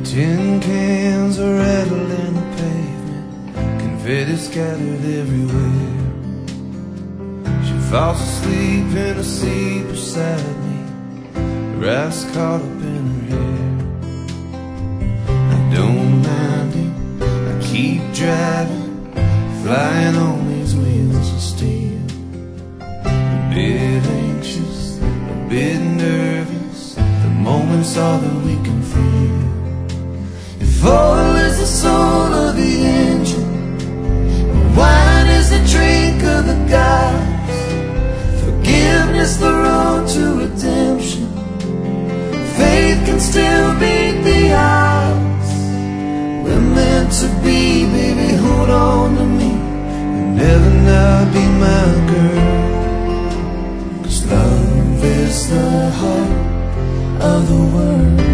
Tin cans are rattling the pavement, confetti scattered everywhere. She falls asleep in a seat beside me, her eyes caught up in her hair. I don't mind it, I keep driving, flying on these wheels of steel. A bit anxious, a bit nervous, the moment's all that we can feel. If oil is the soul of the engine, wine is the drink of the gods, forgiveness the road to redemption, faith can still beat the odds. We're meant to be, baby, hold on to me and never not be my girl. 'Cause love is the heart of the world.